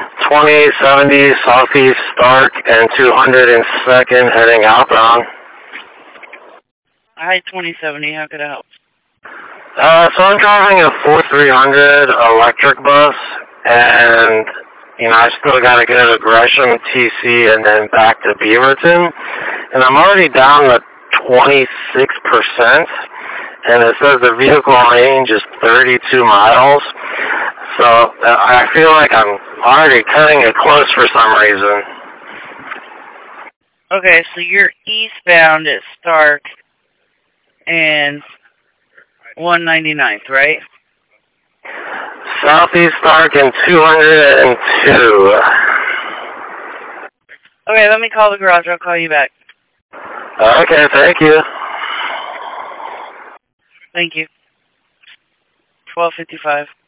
2870 Southeast Stark and 202nd heading outbound. Hi, 2070. How could I help? So I'm driving a 4300 electric bus, and I still got to go to Gresham, TC, and then back to Beaverton, and I'm already down to 26%, and it says the vehicle range is 32 miles. So I feel like I'm already cutting it close for some reason. Okay, so you're eastbound at Stark and 199th, right? Southeast Stark and 202. Okay, let me call the garage. I'll call you back. Okay, thank you. Thank you. 12:55.